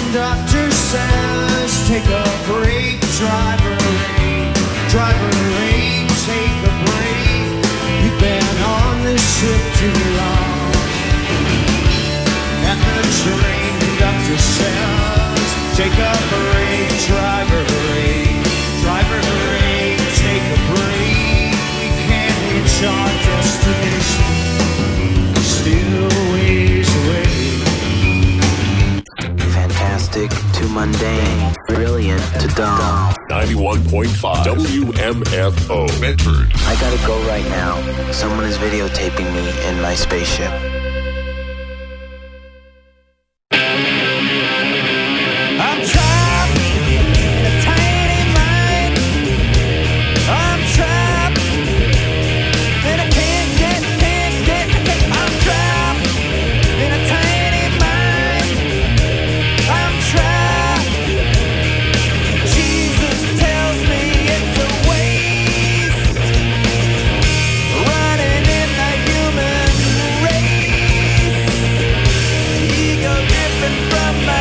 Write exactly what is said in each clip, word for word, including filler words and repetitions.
conductor says, take a break, driver rate, driver rate, take a break. You've been on this ship too long. And the train conductor says, take a break, driver rate, driver rate, take a break. We can't reach our destination, still ways away. Fantastic to mundane, brilliant to dumb. ninety-one point five W M F O Medford. I gotta go right now. Someone is videotaping me in my spaceship. I'm trapped in a tiny mind. I'm trapped and I can't get, can't get, I can't. I'm trapped in a tiny mind. I'm trapped. Jesus tells me it's a waste, running in the human race. Ego dripping from my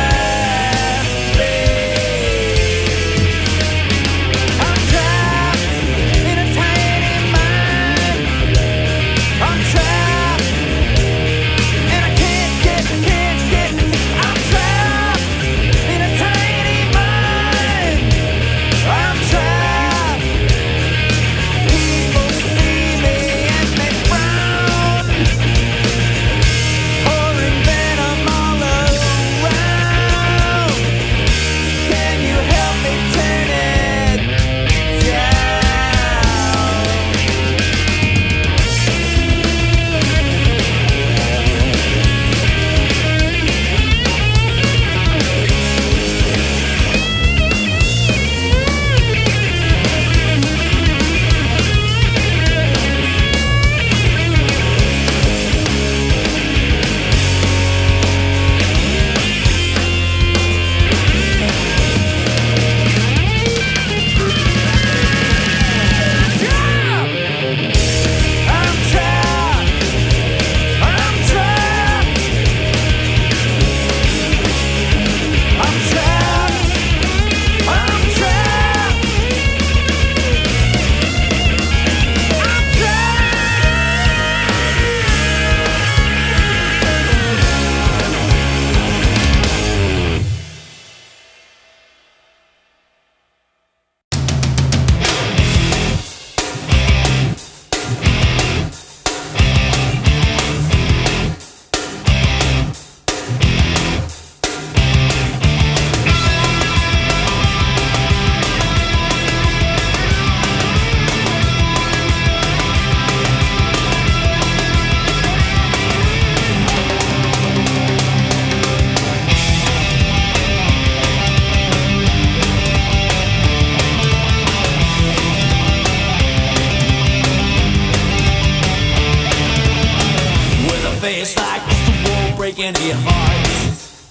face like this won't break any hearts.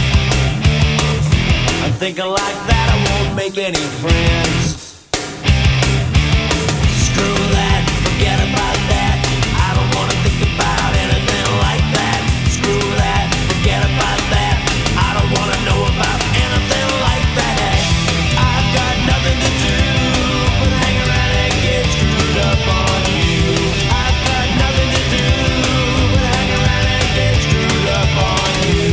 I'm thinking like that, I won't make any friends. Screw that, forget about that. I don't wanna think about anything like that. Screw that, forget about that. I don't wanna know about anything like that. I've got nothing to do but hang around and get screwed up on you. I've got nothing to do but hang around and get screwed up on you.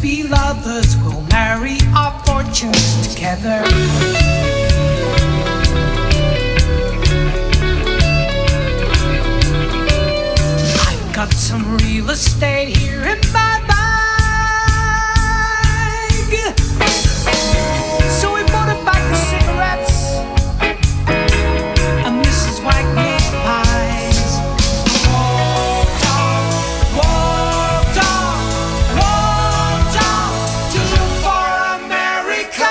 be lovers, we'll marry our fortunes together. I've got some real estate here in my bag, so we bought a pack of cigarettes and Missus Wagner's pies. Walked off, walked off, walked off to look for America.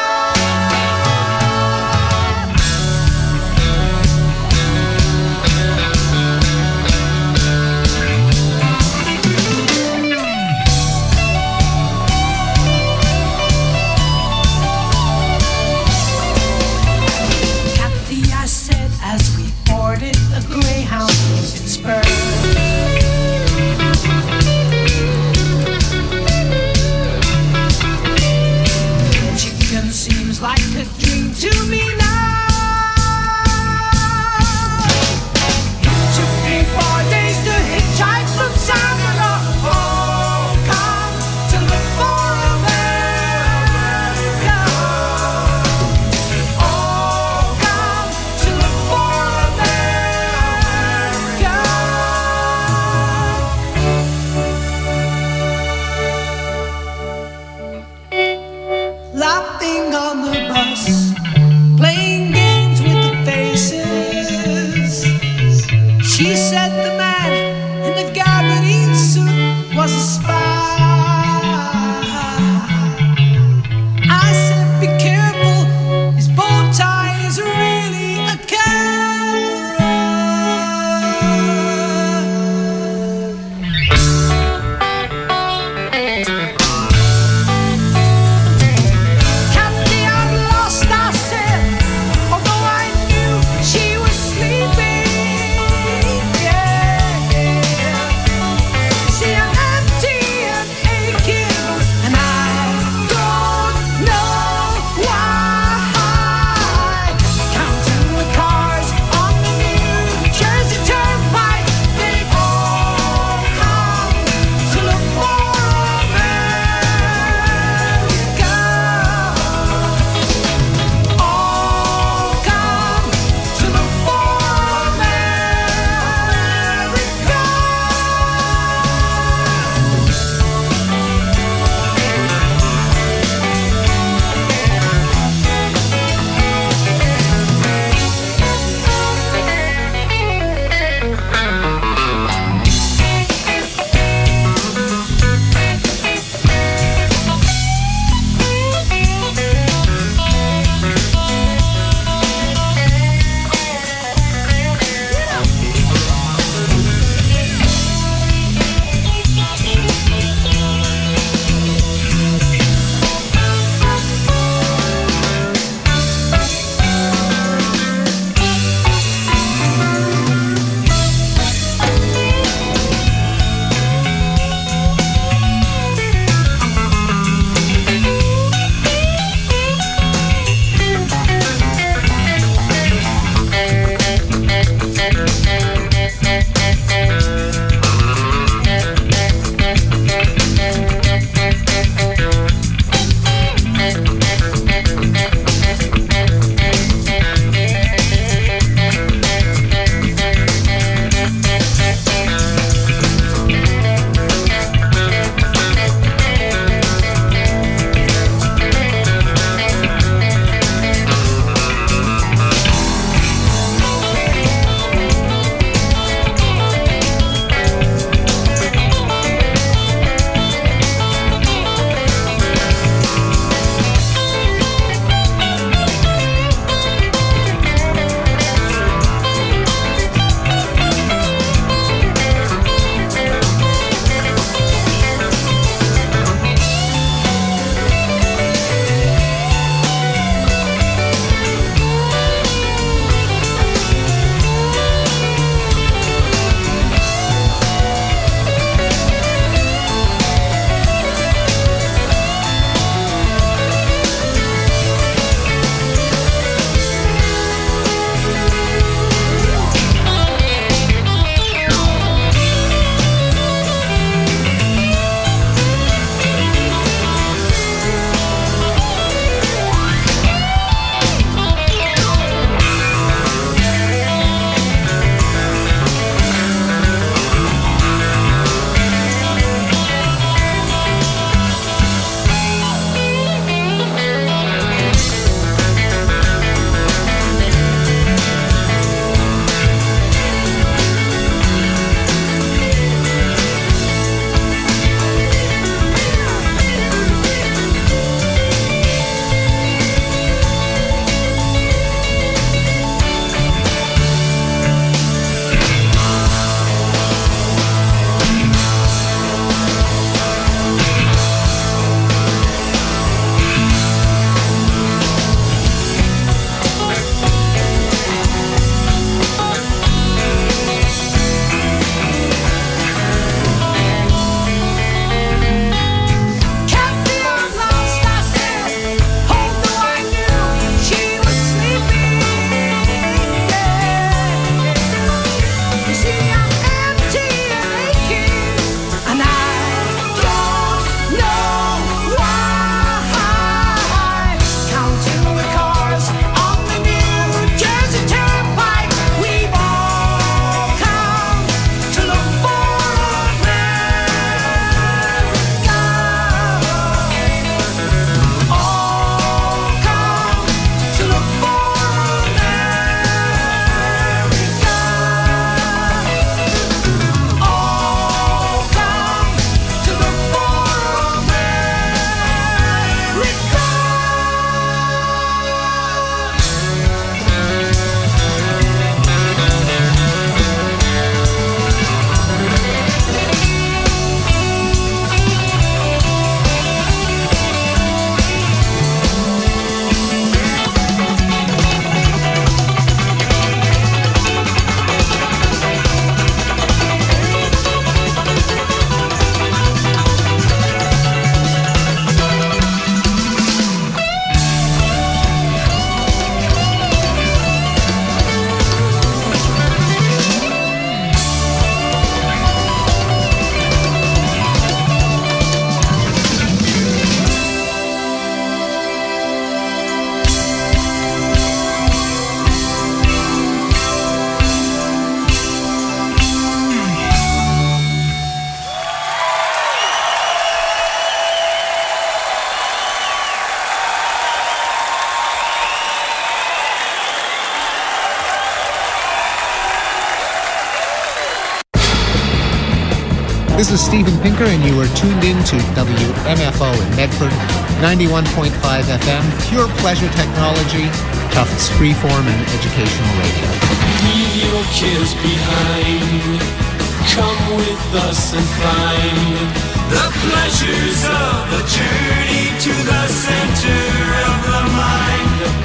This is Steven Pinker, and you are tuned in to W M F O in Medford, ninety-one point five F M, pure pleasure technology, Tufts freeform and educational radio. Leave your cares behind. Come with us and find the pleasures of the journey to the center of the mind.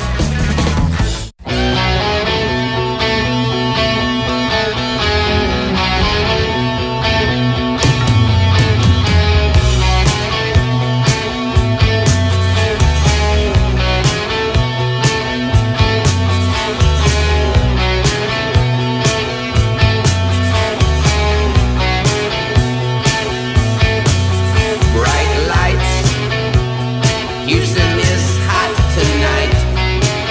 Houston is hot tonight.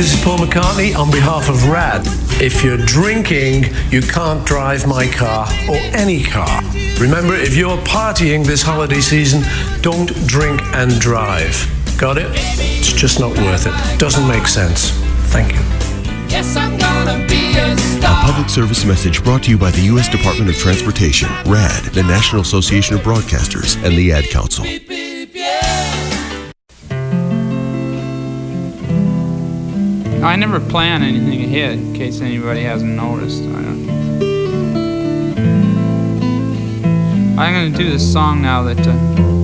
this is Paul McCartney on behalf of RAD. If you're drinking, you can't drive my car or any car. Remember, if you're partying this holiday season, don't drink and drive. Got it? It's just not worth it. Doesn't make sense. Thank you. Yes, I'm gonna be a star. A public service message brought to you by the U S Department of Transportation, RAD, the National Association of Broadcasters, and the Ad Council. Beep, beep, yeah. I never plan anything ahead, in case anybody hasn't noticed. I don't... I'm going to do this song now that uh,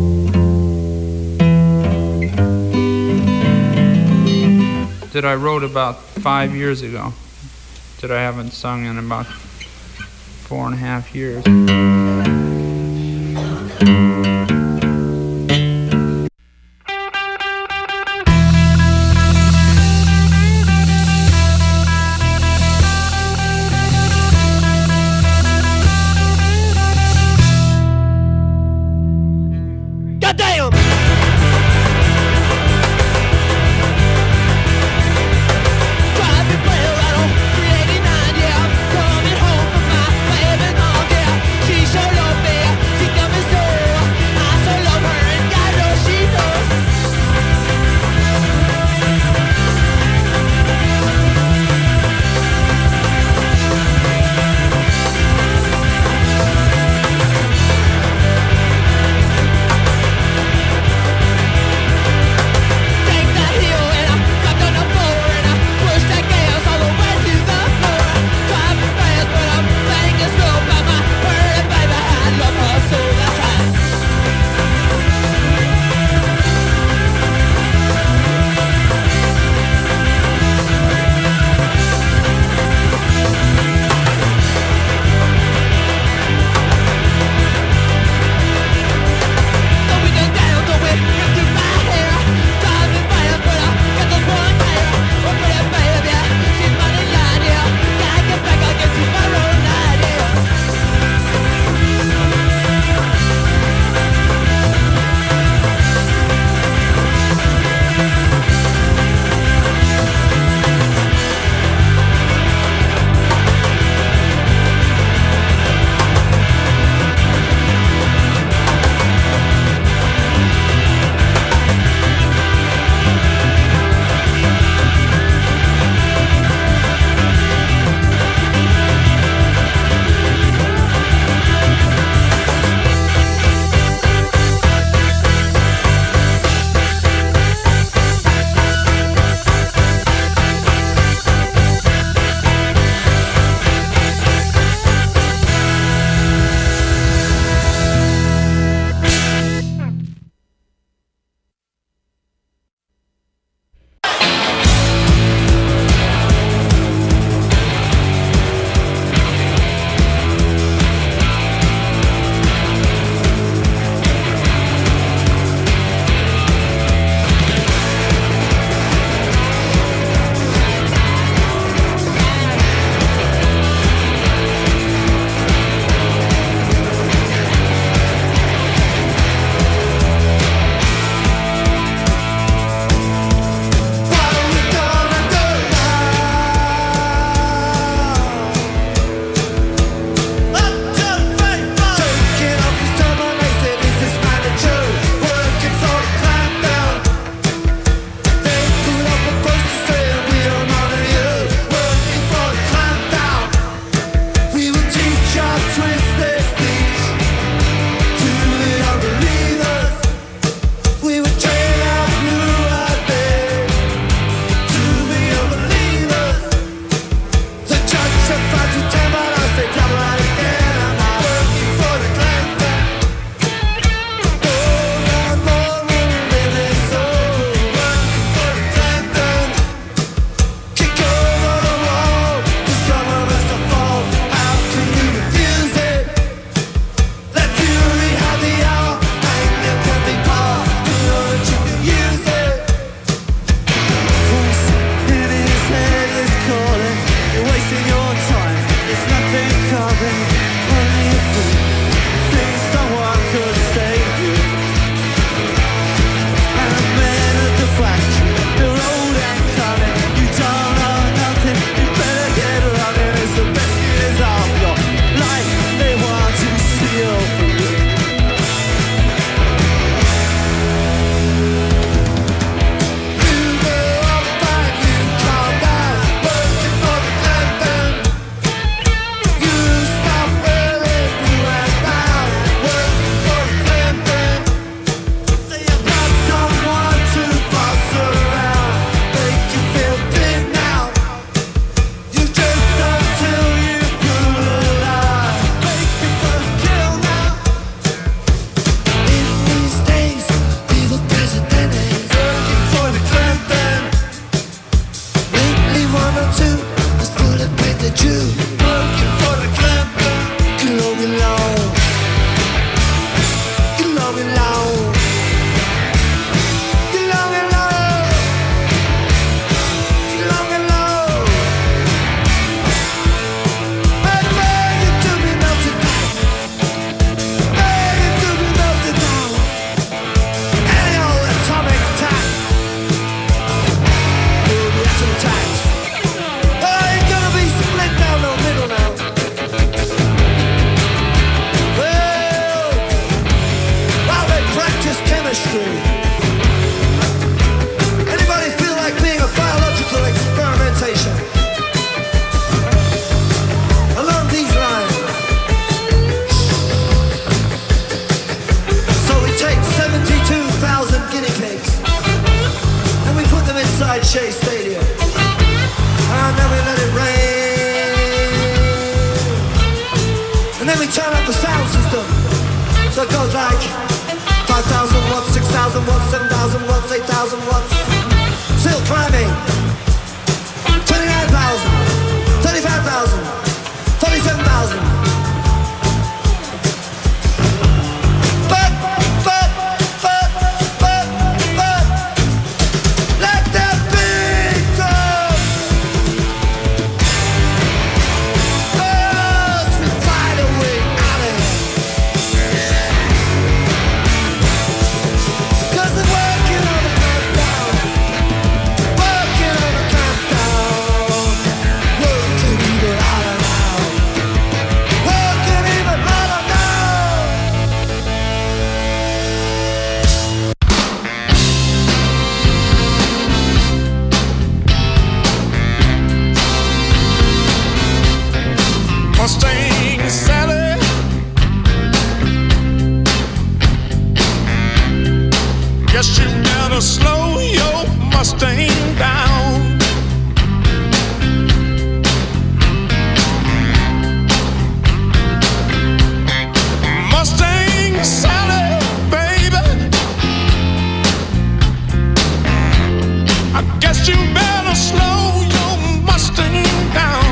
that I wrote about five years ago, that I haven't sung in about four and a half years. She showed up there, she got me so stadium. And then we let it rain. And then we turn up the sound system. So it goes like five thousand watts, six thousand watts, seven thousand watts, eight thousand watts. Still climbing. twenty-nine thousand, thirty-five thousand, forty-seven thousand. But, but, but, but, but, let that beat go. As we find a way out of here. 'Cause we're working on the countdown, working on the countdown, working even harder now, working even harder now. Mustang Sally, guess you better slow your Mustang down. Mustang Sally, baby, I guess you better slow your Mustang down.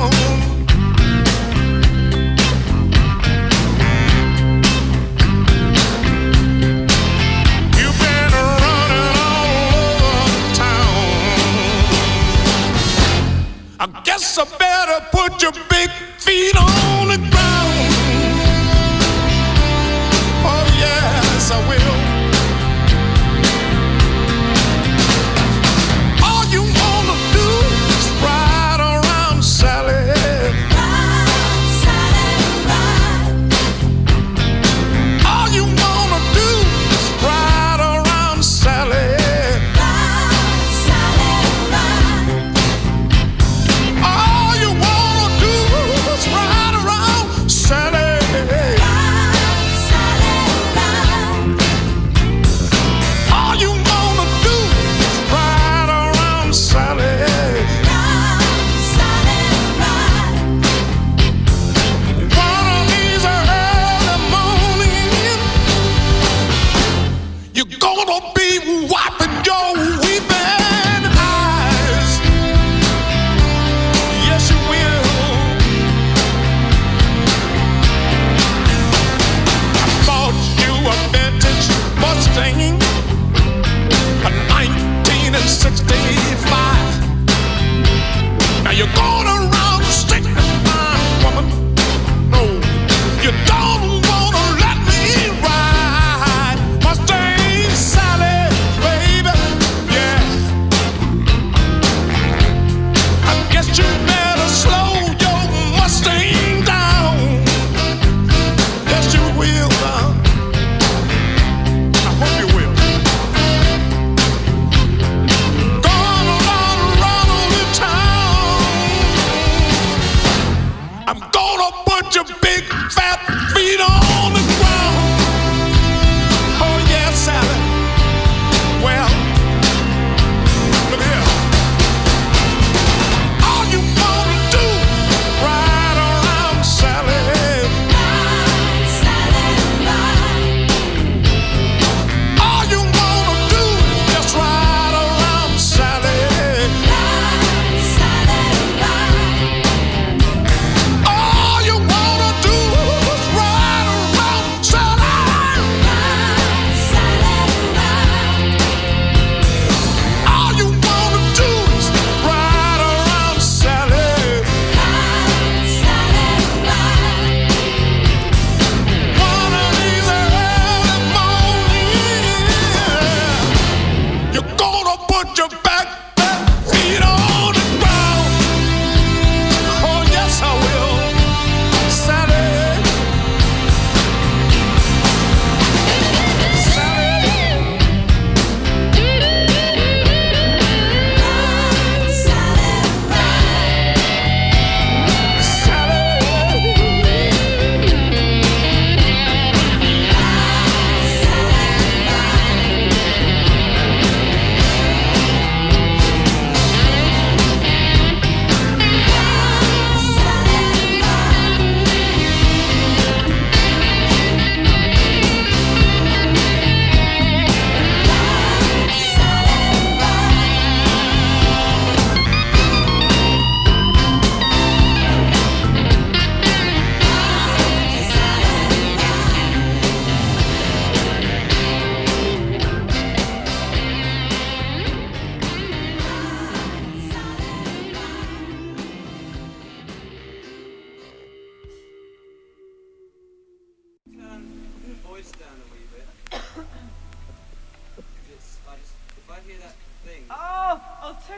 You've been running all over town. I guess I better put your big feet on the ground. Oh yes, I will. All you wanna do is ride around, Sally. Ride, Sally, ride. All you wanna do is ride around, Sally. Ride, Sally, ride. All you wanna do is ride around, Sally.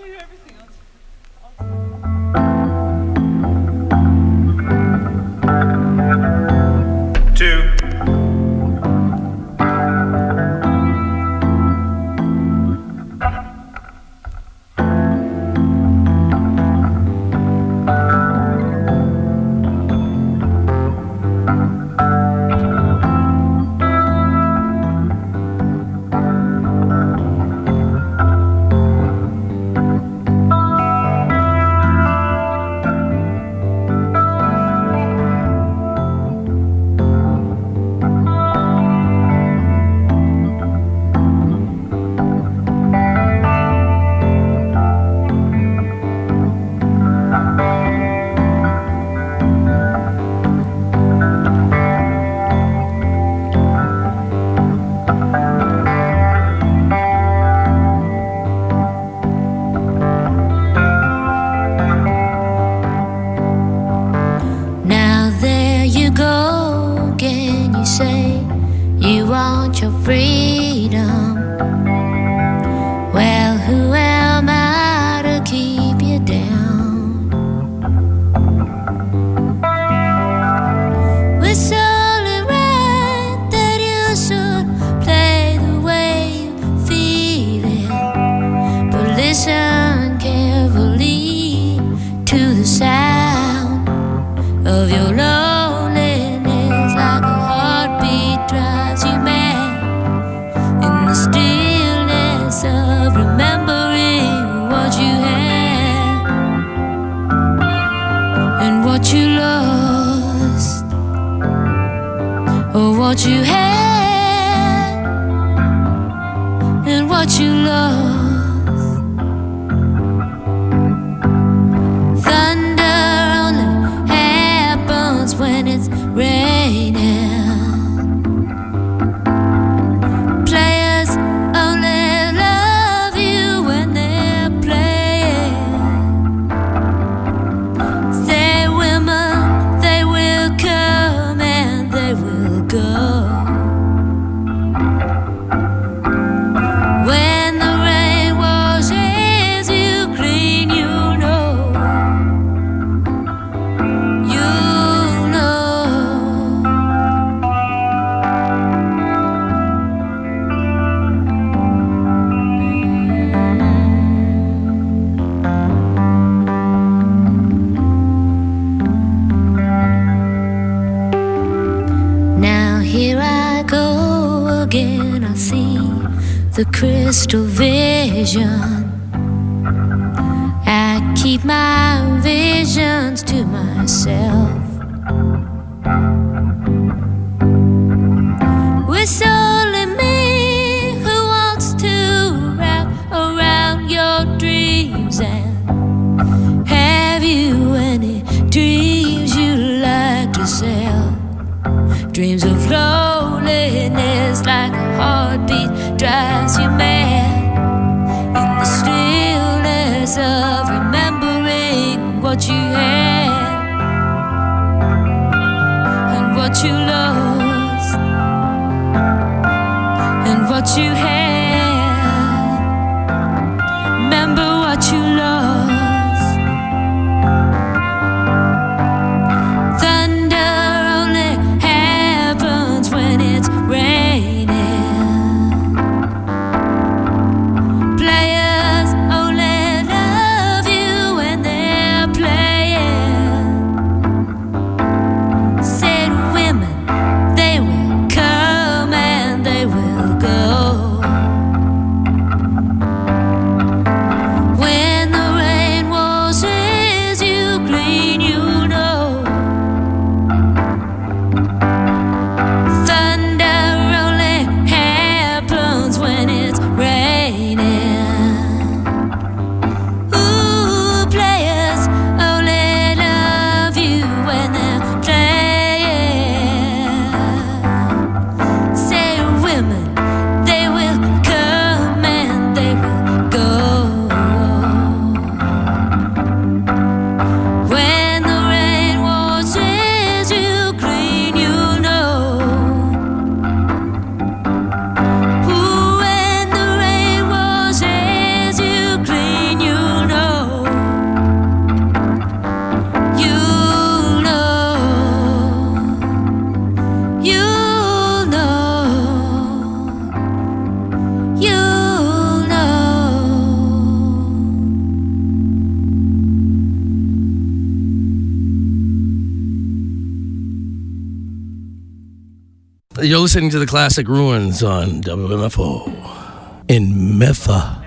The crystal vision. I keep my visions to myself. It's only me who wants to wrap around your dreams. And have you any dreams you like to sell? Dreams of loneliness like a heartbeat drives you mad. In the stillness of remembering what you had and what you lost and what you had. Remember what you lost. Thunder only happens when it's raining. Players only love you when they're playing. Said women, they will come and they will go. you're listening to the Classic Ruins on W M F O in Memphis.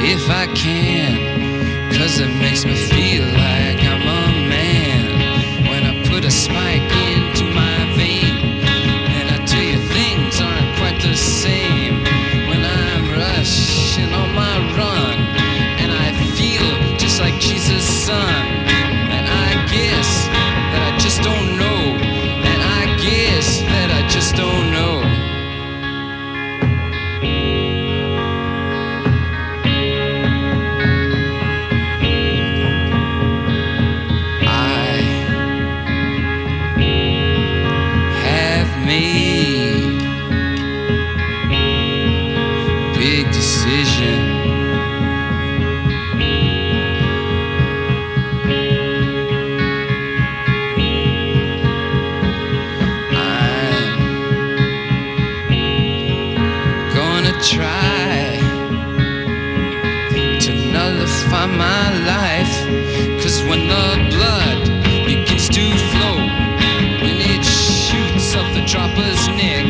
if I can, 'cause it makes me feel like I'm a man. When I put a spike into my vein, and I tell you things aren't quite the same. When I'm rushing on my run, and I feel just like Jesus' son. And I guess that I just don't know, and I guess that I just don't know. Made big decision. I'm gonna try to nullify my life, 'cause when the blood begins to flow, when it shoots up the dropper's neck,